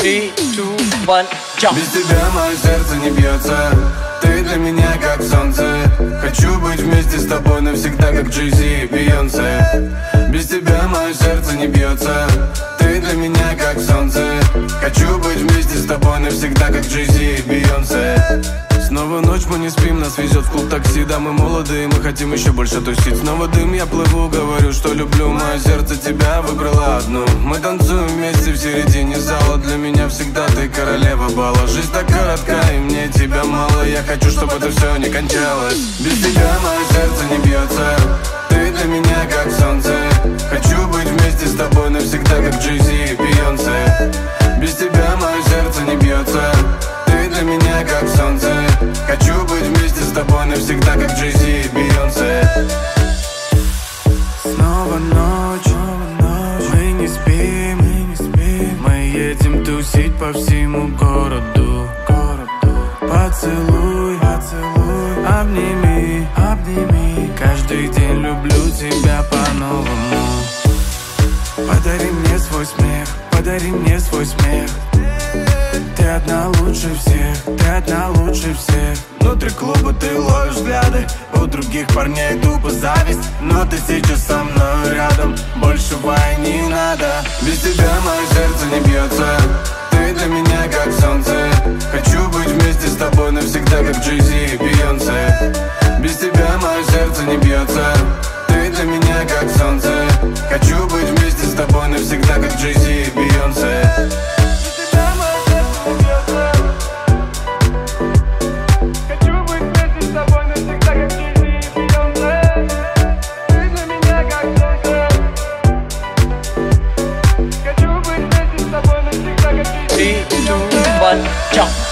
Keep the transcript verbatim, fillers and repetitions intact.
Три, два, один, jump. Без тебя мое сердце не бьется. Ты для меня как солнце. Хочу быть вместе с тобой навсегда, как Джей-Зи и Бейонсе. Без тебя мое сердце не бьется. Ты для меня как солнце. Хочу быть вместе с тобой навсегда, как Джей-Зи и Бейонсе. Снова ночь, мы не спим, нас везет в клуб такси. Да, мы молодые, мы хотим еще больше тусить. Снова дым, я плыву, говорю, что люблю. Мое сердце тебя выбрало одну. Мы танцуем вместе в середине зала. Для меня всегда ты королева бала. Жизнь так коротка, и мне тебя мало. Я хочу, чтобы это все не кончалось. Без тебя мое сердце не бьется. Ты для меня как солнце. Хочу быть вместе с тобой навсегда, как Джей-Зи и Бейонсе. Без тебя мое сердце не бьется. Ты для меня как солнце. Хочу быть вместе с тобой навсегда, как Джей-Зи и Бейонсе. Снова ночь, мы не спим, мы не спим. Мы едем тусить по всему городу. Поцелуй, поцелуй, обними, обними. Каждый день люблю тебя по-новому. Подари мне свой смех, подари мне свой смех. Ты одна лучше всех, ты одна лучше всех. Внутри клуба ты ловишь взгляды, у других парней тупо зависть. Но ты сейчас со мной рядом, большего и не надо. Без тебя мое сердце не бьется. Ты для меня как солнце. Хочу быть вместе с тобой навсегда, как Джей-Зи и Бейонсе. Без тебя мое сердце не бьется. Ты для меня как солнце. Хочу быть вместе с тобой навсегда, как Джей-Зи и Бейонсе. Three, two, one, jump.